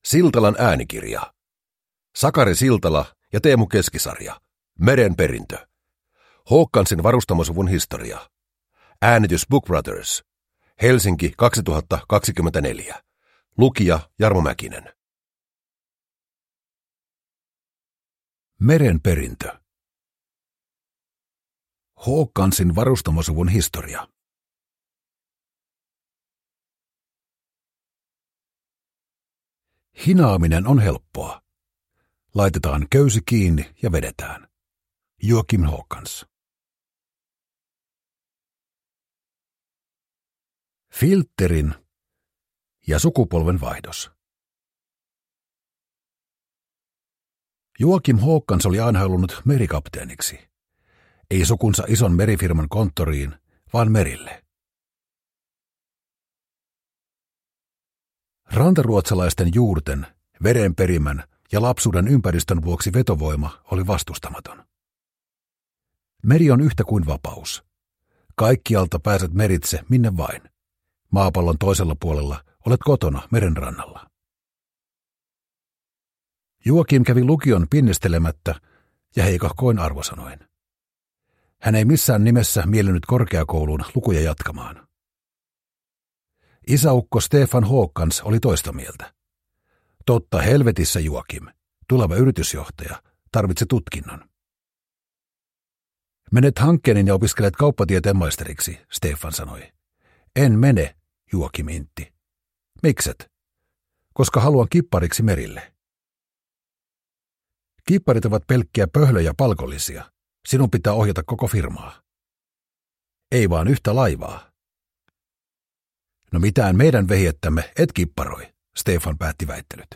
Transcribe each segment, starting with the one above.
Siltalan äänikirja. Sakari Siltala ja Teemu Keskisarja. Meren perintö. Håkansin varustamosuvun historia. Äänitys Book Brothers. Helsinki 2024. Lukija Jarmo Mäkinen. Meren perintö. Håkansin varustamosuvun historia. Hinaaminen on helppoa. Laitetaan köysi kiinni ja vedetään. Joakim Håkans. Filterin ja sukupolven vaihdos. Joakim Håkans oli aina halunnut merikapteeniksi. Ei sukunsa ison merifirman konttoriin, vaan merille. Rantaruotsalaisten juurten, verenperimän ja lapsuuden ympäristön vuoksi vetovoima oli vastustamaton. Meri on yhtä kuin vapaus. Kaikkialta pääset meritse minne vain. Maapallon toisella puolella olet kotona merenrannalla. Joakim kävi lukion pinnistelemättä ja heikahkoin arvosanoin. Hän ei missään nimessä miellynyt korkeakouluun lukuja jatkamaan. Isäukko Stefan Håkans oli toista mieltä. Totta helvetissä, Joakim, tuleva yritysjohtaja, tarvitsi tutkinnon. Menet hankkeenin ja opiskelet kauppatieteen maisteriksi, Stefan sanoi. En mene, Joakim intti. Mikset? Koska haluan kippariksi merille. Kipparit ovat pelkkiä pöhlöjä palkollisia. Sinun pitää ohjata koko firmaa. Ei vaan yhtä laivaa. No mitään meidän vehjettämme et kipparoi, Stefan päätti väittelyt.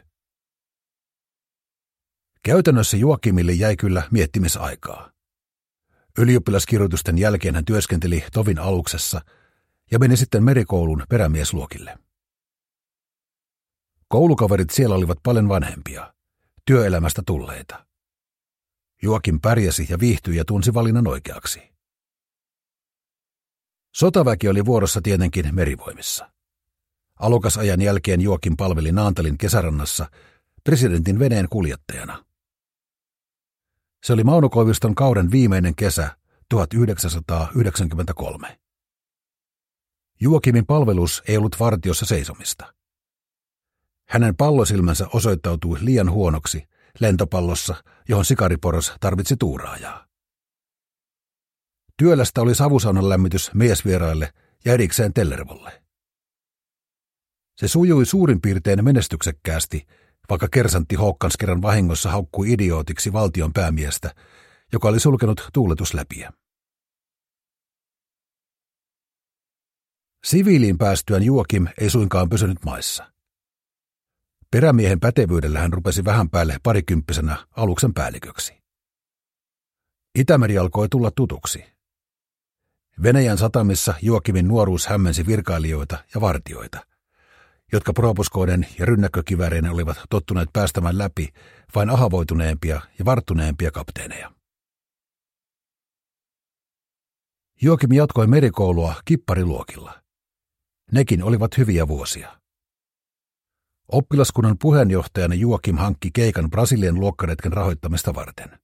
Käytännössä Joakimille jäi kyllä miettimisaikaa. Ylioppilaskirjoitusten jälkeen hän työskenteli Tovin aluksessa ja meni sitten merikoulun perämiesluokille. Koulukaverit siellä olivat paljon vanhempia, työelämästä tulleita. Joakim pärjäsi ja viihtyi ja tunsi valinnan oikeaksi. Sotaväki oli vuorossa tietenkin merivoimissa. Alukasajan jälkeen Joakim palveli Naantalin kesärannassa presidentin veneen kuljettajana. Se oli Mauno Koiviston kauden viimeinen kesä 1993. Joakimin palvelus ei ollut vartiossa seisomista. Hänen pallosilmänsä osoittautui liian huonoksi lentopallossa, johon sikariporos tarvitsi tuuraajaa. Työlästä oli savusaunan lämmitys miesvieraille ja erikseen Tellervolle. Se sujui suurin piirtein menestyksekkäästi, vaikka kersantti Håkans kerran vahingossa haukkui idiootiksi valtion päämiestä, joka oli sulkenut tuuletusläpiä. Siviiliin päästyään Joakim ei suinkaan pysynyt maissa. Perämiehen pätevyydellä hän rupesi vähän päälle parikymppisenä aluksen päälliköksi. Itämeri alkoi tulla tutuksi. Venäjän satamissa Joakimin nuoruus hämmensi virkailijoita ja vartijoita, jotka propuskoiden ja rynnäkkökivääreinen olivat tottuneet päästämään läpi vain ahavoituneempia ja varttuneempia kapteeneja. Joakim jatkoi merikoulua kippariluokilla. Nekin olivat hyviä vuosia. Oppilaskunnan puheenjohtajana Joakim hankki keikan Brasilian luokkaretken rahoittamista varten.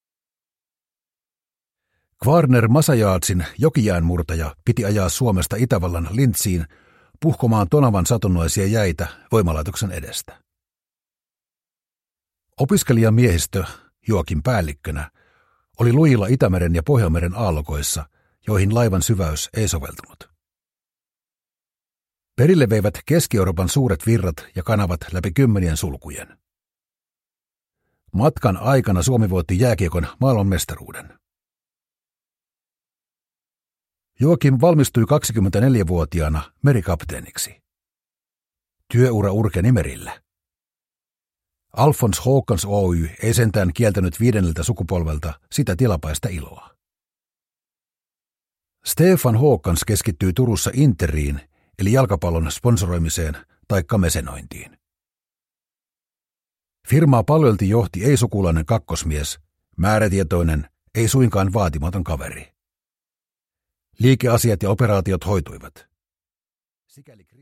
Kvarner Masajaatsin jokijäänmurtaja piti ajaa Suomesta Itävallan Lintsiin puhkomaan Tonavan satunnaisia jäitä voimalaitoksen edestä. Opiskelijamiehistö, Joakim päällikkönä, oli lujilla Itämeren ja Pohjanmeren aallokoissa, joihin laivan syväys ei soveltunut. Perille veivät Keski-Euroopan suuret virrat ja kanavat läpi 10 sulkujen. Matkan aikana Suomi voitti jääkiekon maailmanmestaruuden. Joakim valmistui 24-vuotiaana merikapteeniksi. Työura urkeni merillä. Alfons Håkans Oy ei sentään kieltänyt 5. sukupolvelta sitä tilapäistä iloa. Stefan Håkans keskittyi Turussa Interiin, eli jalkapallon sponsoroimiseen taikka mesenointiin. Firmaa paljolti johti ei-sukulainen kakkosmies, määrätietoinen, ei suinkaan vaatimaton kaveri. Liikeasiat ja operaatiot hoituivat. Sikäli